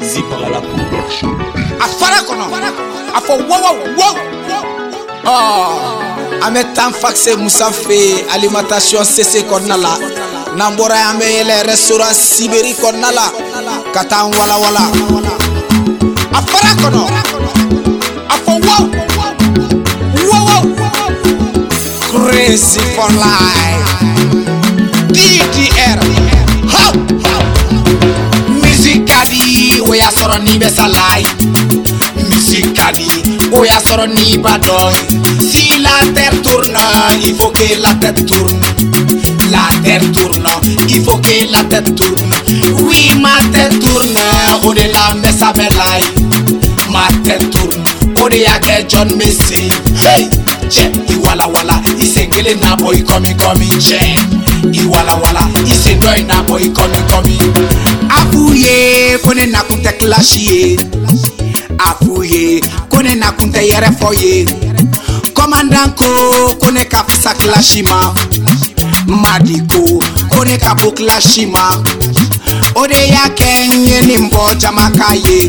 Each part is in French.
Zipara Production. A fara kono, a fo wow. Ame tan faxe Moussa Fe alimentation CC konnala. Nambora ame le restaurant Siberi konnala. Katan wala. A fara kono, a fo wow. Crazy for life. DDR. Musicali, oya soro ni besalai. Musicali, oya soro ni badoy. Si la terre tourne, il faut que la tête tourne. La terre tourne, il faut que la tête tourne. Oui, ma tête tourne, au-delà mais ça belai. Ma tête tourne, au-delà que John Messi. Hey, che, iwala, isengele na boy coming, che. Iwala, isendoi na boy coming. Afuye, kone na kunte clashie. Afuye, kone na kunte yere foye. Komandanko, kone ka fisa clashima. Madiko, kone ka bo clashima. Ode ya kenye nimbo jamakaye.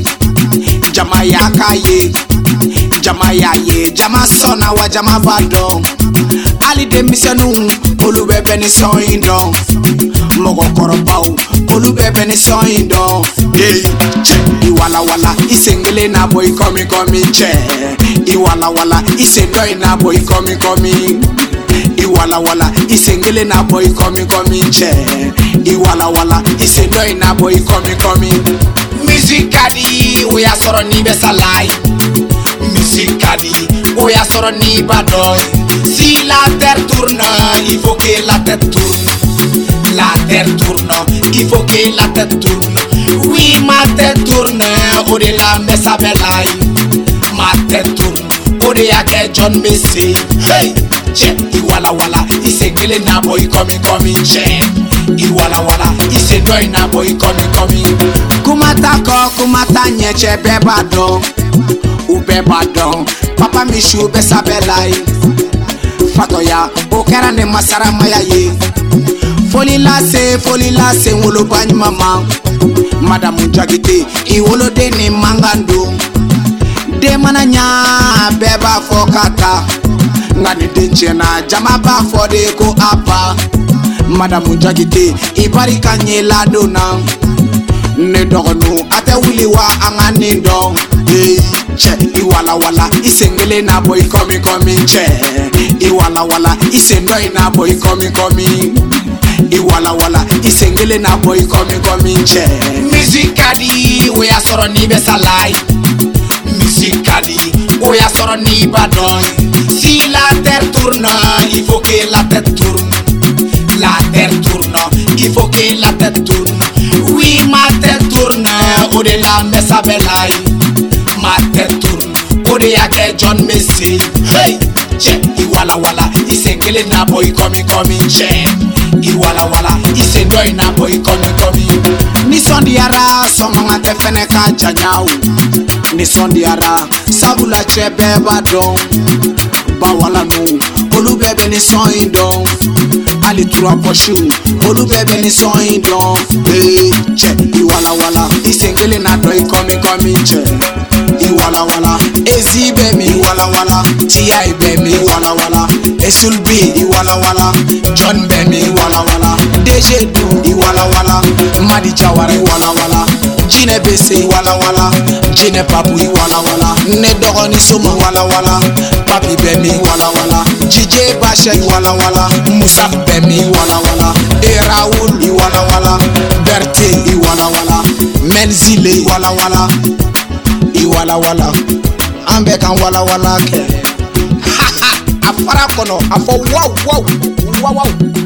Jama sona wa jama vadon. Ali de misenu, olu bebe ni son indon. Mogo korobao, olu bebe ni son indon. Hey, che, iwala, isengele na boy coming, che. Iwala, isendoi na boy coming. Iwala, isengele na boy coming, che. Iwala, isendoi na boy coming. Musicali, oya soro ni besalai. Musicali, oya soro ni badoy. Si la terre tourne, il faut que la tête tourne. La terre tourne, il faut que la tête tourne. Oui, ma tête tourne, au-delà mais ça belai. Ma tête tourne, au-delà que John Messi. Hey, che, iwala, isengele na boy coming, che. Iwala, isendoi na boy coming. Kumata nyeche bebadon. Ubebadon, papa mishu besabelai. Fatoya, okera ne masara maya ye. Foli lase, wolo bany mama. Madame Jagite, iwolo de ni mangando. De mananya, beba fokata. Ngani denchena, jama ba fode ko apa. Madame Jagite, ibari kanye la dona. Ne dogonu, ate wili wa angani dong. Hey, che, iwala, isengele na boy coming, che. Iwala, isendoi na boy coming. Iwala, isengele na boy coming, che. Musicali, oya soro ni besalai. Musicali, oya soro ni badoy. Si la terre tourne, il faut que la tête tourne. La terre tourne, il faut que la tête tourne. Oui, ma tête tourne, au-delà mais ça belai. Ma tête tourne, au-delà que John Messi. Hey, che, iwala, isengele na boy coming, che. Iwala, isendoi na boy coming. Ni sondiara, somanga te fene ka jajau. Ni sondiara, sabula che beba don. Bawala no, olu bebe ni son indon. Ali tura poshu, olu bebe ni son indon. Hey, che, iwala, isengele na doi coming, che. Iwala, ezi bemi, iwala, T.I. bemi, iwala, Esul B, iwala, John bemi, iwala, DJ Du, iwala, Madi Jawara, iwala, Jine Bese, iwala, Jine Papu, iwala, Ne Dogoni Suma, iwala, Papi bemi, iwala, JJ Basha, iwala, Musa bemi, iwala, Raoul, iwala, Berté, iwala, Menzile, iwala, ambe kan wala ke. Ha, afara kono, afo wow.